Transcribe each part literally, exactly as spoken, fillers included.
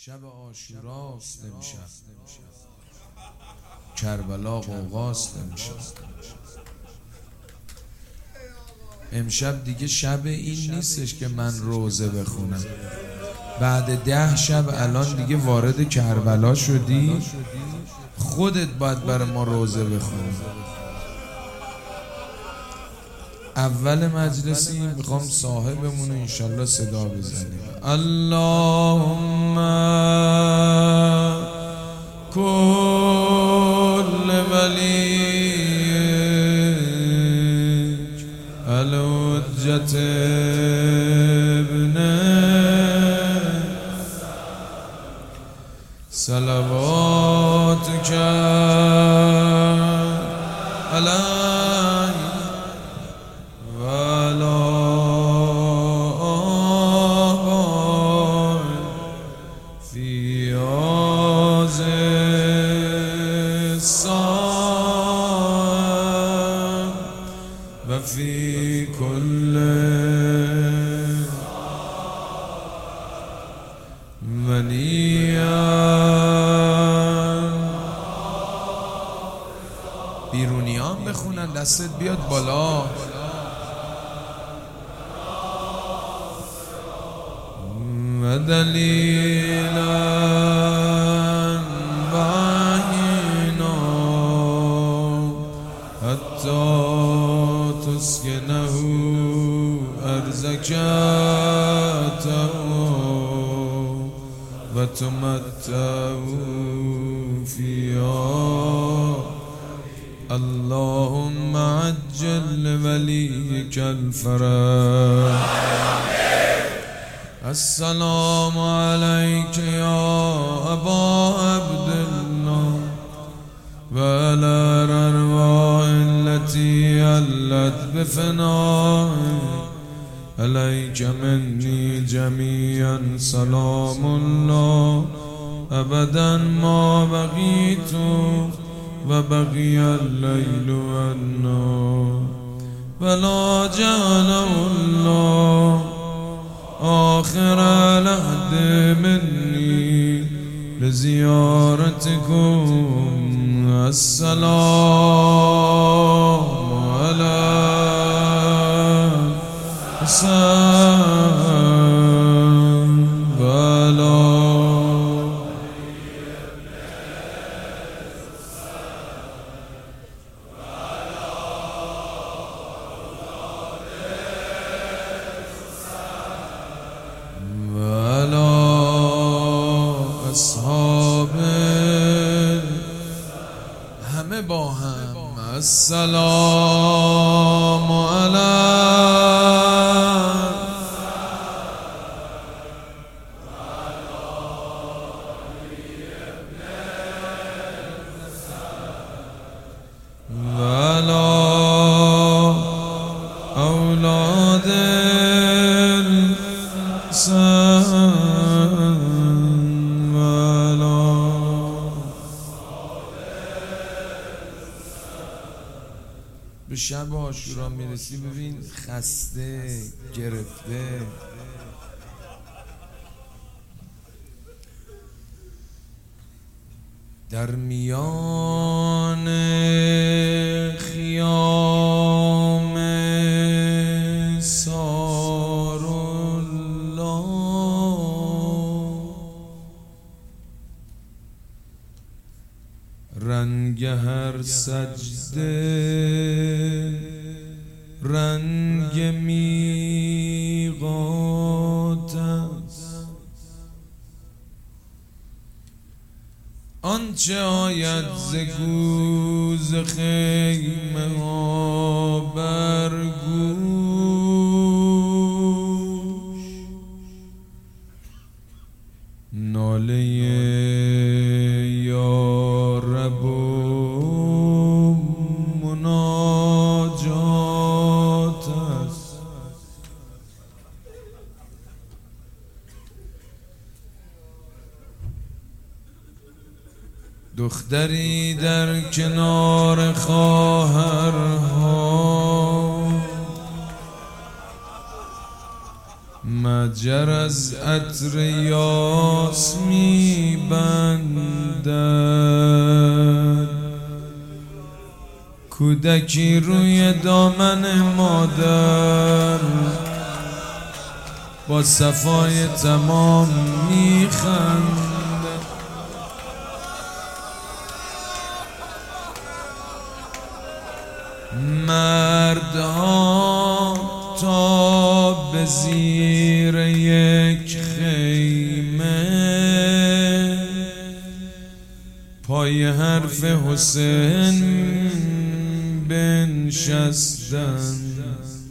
شب عاشوراست امشب، کربلا غوغاست امشب. امشب دیگه شب این نیستش که من روزه بخونم. بعد ده شب الان دیگه وارد کربلا شدی، خودت باید برای ما روزه بخونی. اول مجلسی میخوام صاحبمون رو انشالله صدا بزنیم. اللهم کل ولیک الحجت ابن صلواتک علی و فی کل منیان. بیرونیان بخونن، دستت بیاد بالا. و دلیلا بعینا حتی تسکنه ارزکته و تمتع فیها. اللهم عجل ولیک الفرج. السلام علیک یا ابا عبدالله و علی الارواح التي علت بفنائك. علیک منی جمیعا سلام الله ابدا ما بقیت و بقی اللیل و النهار ولا جعله الله آخر العهد منی لزیارتکم. السلام علی حسین و علی اصحاب همه با هم. السلام علی و علی اولاد الحسین. به شب عاشورا میرسی ببین خسته گرفته، در میان خیام سارالله رنگ هر سجده رنگ میقات است. آنچه آید ز گوز خیمه ها بر گوش، ناله یا رب و مناجات است. دختری در کنار خواهرها مجلس خنجر از عطر یاس می بندد، کودکی روی دامن مادر با صفای تمام می خندد. مردها تا به زیر یک خیمه پای حرف حسین بنشستند،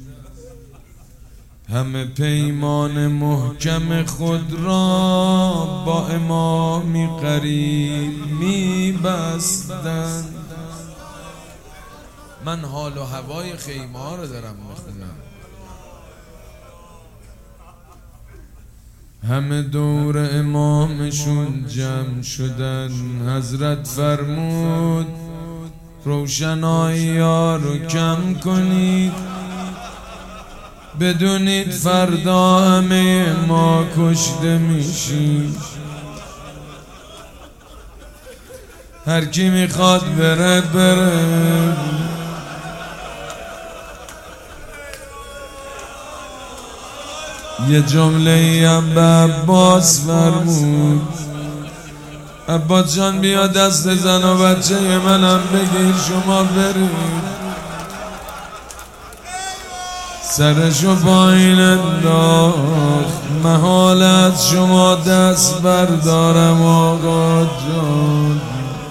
همه پیمان محکم خود را با امامی قریب می بستند. من حال و هوای خیمه ها رو دارم میخونم. همه دور امامشون جمع شدن. حضرت فرمود روشنایی ها رو کم کنید، بدونید فردا همه ما کشته میشیم. هر کی میخواد بره بره. یه جمله هم به عباس فرمود، عباس جان بیا دست زن و بچه منم بگیر شما برید. سرشو پایین انداخت، محال از شما دست بردارم آقا جان.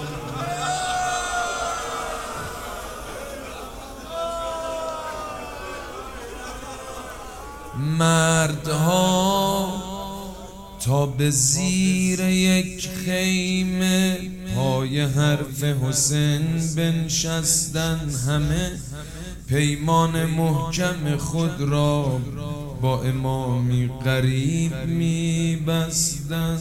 مردها تا به زیر یک خیمه پای حرف حسین بنشستن، همه پیمان محکم خود را با امامی قریب می بستن.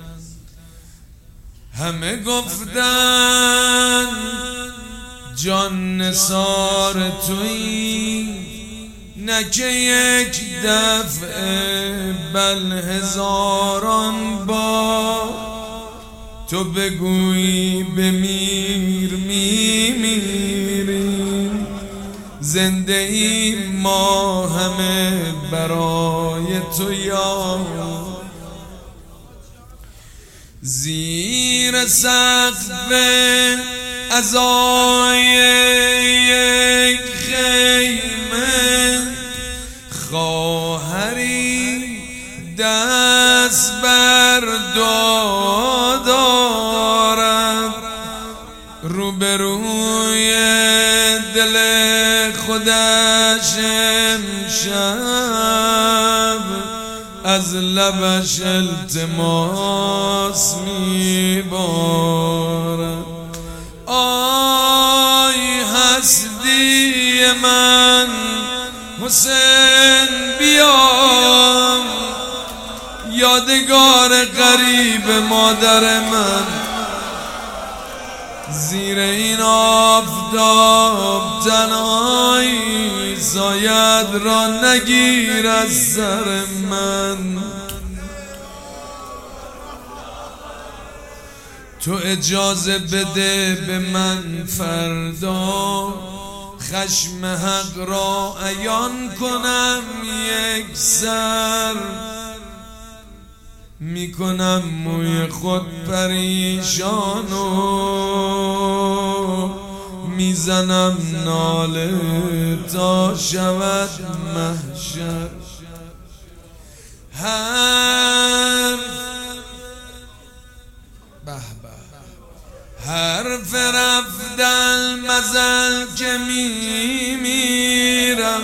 همه گفتن جان نثار تویی، نه که یک دفعه بل هزاران بار تو بگویی بمیر میمیریم. زنده ای ما همه برای تو یار. زیر سقف عزای یک خیمه خواهری دست بر دعا دارد، روبروی دل خودش امشب از لبش التماس میبارد. آی هستی من حسین بیا، یادگار غریب مادر من. زیر این آفتاب تنهایی سایت را نگیر از سر من. تو اجازه بده به من فردا خشم حق را عیان کنم یک سر. میکنم موی خود پریشان و میزنم ناله تا شود محشر. هر حرف رفتن مزل که میمیرم،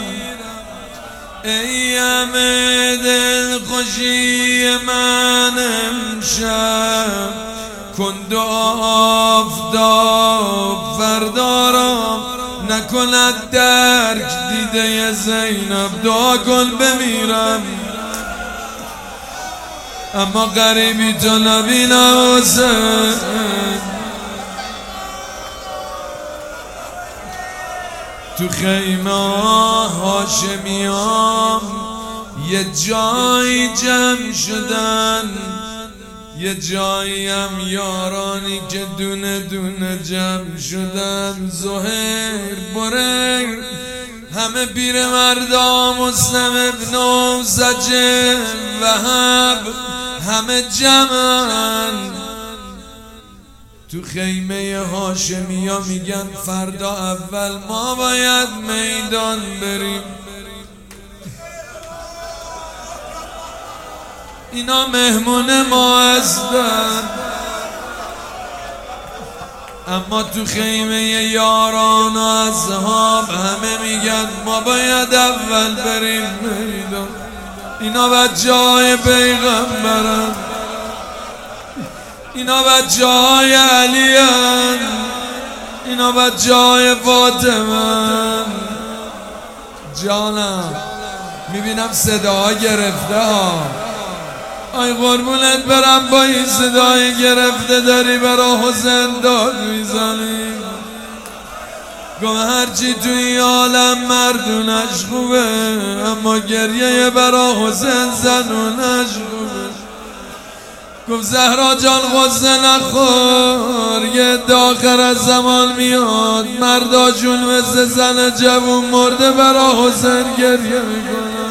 ای همه دل خوشی من امشب کن دعا آفتاب فردا را نکند درک دیده زینب. دعا کن بمیرم اما غریبی تو نبینم حسین. تو خیمه هاشمیام یه جایی جمع شدن، یه جایی هم یارانی که دونه دونه جمع شدن. زهیر بره همه پیر مردا، مسلم ابن زجر وهب همه جمعن تو خیمه هاشمیا. میگن فردا اول ما باید میدان بریم. اینا مهمون ما هستن، اما تو خیمه یاران و اصحاب همه میگن ما باید اول بریم میدان. اینا بچه‌های پیغمبرن، اینا بچه‌های علی‌ان، اینا بچه‌های فاطمه‌ن. جانم میبینم صداها گرفته ها. آی قربونت برم، با این صدای گرفته داری برا حسین داد میزنی. گم هرچی توی عالم مردونش خوبه، اما گریه برا حسین زنونش خوبه. گفت زهرا جان غصه نخور، یه داخر از زمان میاد مردا جون مثل زن جوون مرده برا حسین گریه میکنن.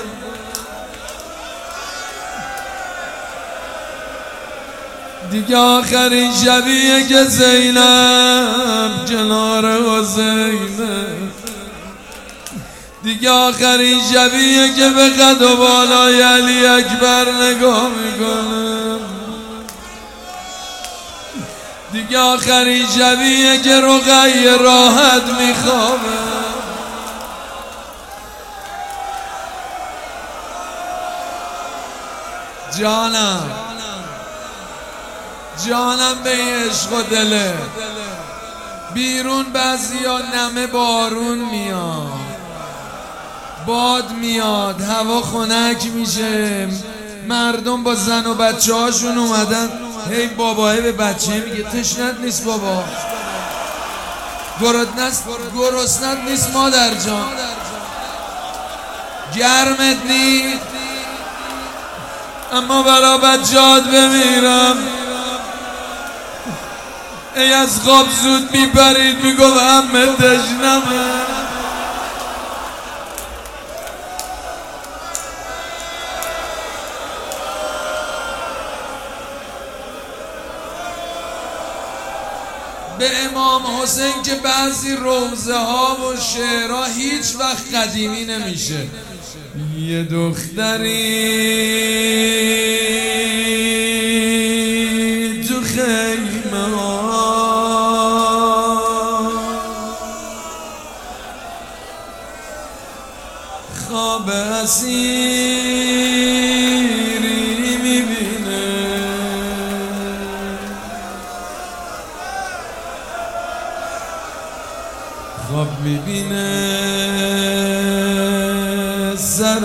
دیگه آخرین شبیه که زینب کنار حسینه، دیگه آخرین شبیه که به قد و بالای علی اکبر نگاه میکنه، دیگه آخرین شبیه که رقیه راحت میخوابه. جانم جانم به عشق و دله. بیرون بعضیا نمه بارون میاد، باد میاد، هوا خنک میشه، مردم با زن و بچه هاشون اومدن. هی باباه به بچه میگه تشنت نیست بابا، گرسنت نیست مادر جان، گرمت نیست، اما برا بچهات بمیرم. ای از خواب زود میپرید میگفت همه تشنمه. به امام حسین که بعضی روزه ها و شعرها هیچ وقت قدیمی نمیشه. یه دختری تو خیمه ها خواب اسیری میبینه، خواب میبینه سر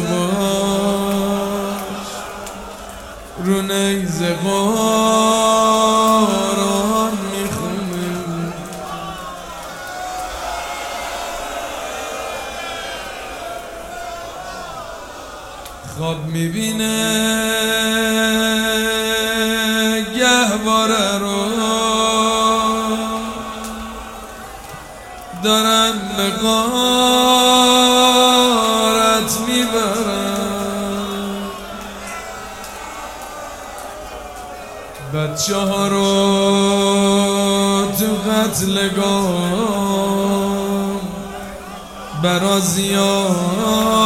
باباش رو نیزه قرآن میخونه. خواب میبینه گهواره رو دارن به غارت میبرن، بچه ها رو تو قتلگاه برا زیاد